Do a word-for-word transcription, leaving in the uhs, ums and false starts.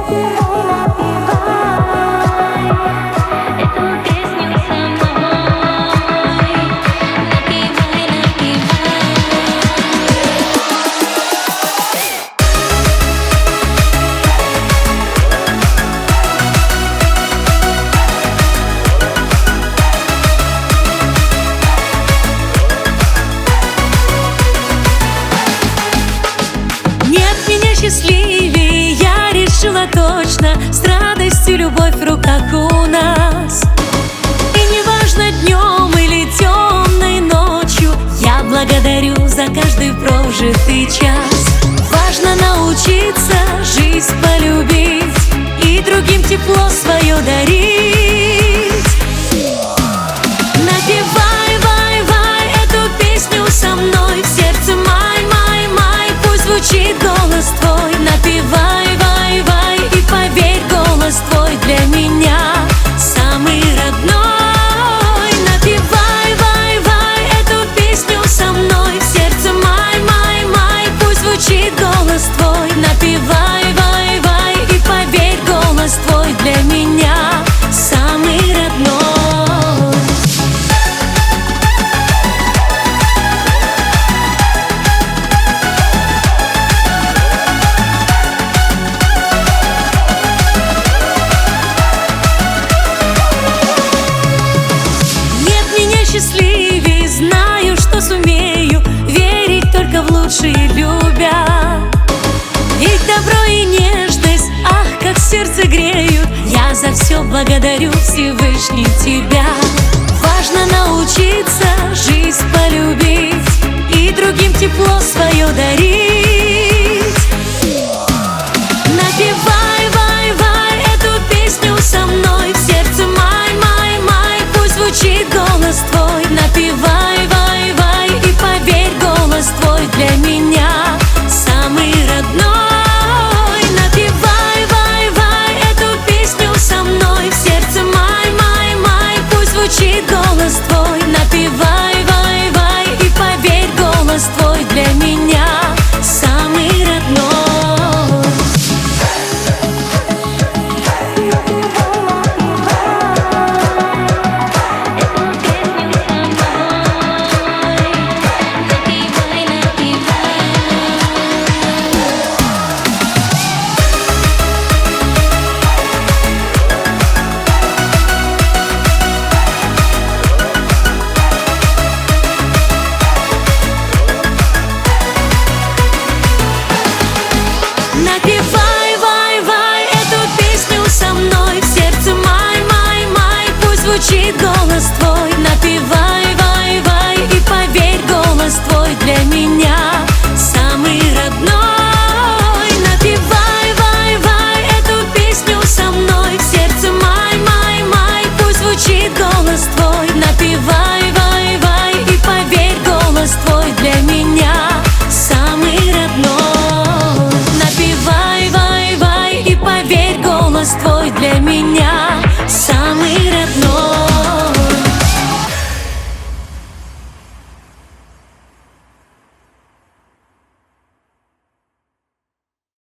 Счастливее я решила точно, с радостью любовь в руках у нас. И неважно днем или темной ночью, я благодарю за каждый прожитый час. Важно научиться жизнь полюбить и другим тепло свое дарить. Напевай, вай, вай эту песню со мной, в сердце май, май, май, пусть звучит голос твой. Напевай, вай, вай, и поверь, голос твой для меня самый родной. Напевай, вай, вай эту песню со мной, в сердце май, май, май, пусть звучит голос твой. Напевай, вай, вай, и поверь, голос твой для меня самый родной. Счастливее, знаю, что сумею верить только в лучшие любя. Ведь добро и нежность, ах, как сердце греют. Я за все благодарю Всевышний тебя. Важно научиться жизнь полюбить и другим тепло свое дарить. Напевай, вай, вай эту песню со мной, в сердце май, май, май, пусть звучит голос твой. Напевай, вай, вай, и поверь, голос твой для меня самый родной. Напевай, вай, вай эту песню со мной, в сердце май, май, май, пусть звучит голос твой. Напевай, вай, вай, и поверь, голос твой для меня самый родной. Напевай, вай, вай эту песню со мной, в сердце май, май, май, пусть звучит голос твой. Напевай, вай, вай, и поверь, голос твой для меня самый родной. Напевай, вай, вай эту песню со мной, в сердце май, май, май, пусть звучит голос твой. Напевай, вай, вай, и поверь, голос твой для меня самый родной. Напевай, вай, вай, и поверь, голос твой для меня